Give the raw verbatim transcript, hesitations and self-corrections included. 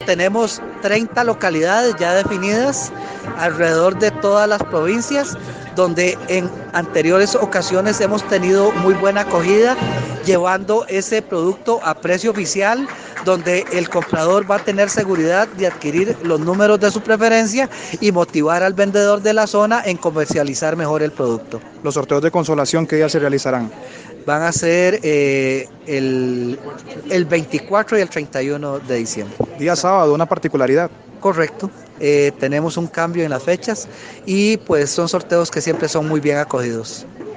tenemos treinta localidades ya definidas alrededor de todas las provincias, donde en anteriores ocasiones hemos tenido muy buena acogida, llevando ese producto a precio oficial, donde el comprador va a tener seguridad de adquirir los números de su preferencia y motivar al vendedor de la zona en comercializar mejor el producto. Los sorteos de consolación, ¿qué días se realizarán? Van a ser eh, el, el veinticuatro y el treinta y uno de diciembre. Día sábado, una particularidad. Correcto, eh, tenemos un cambio en las fechas y pues son sorteos que siempre son muy bien acogidos.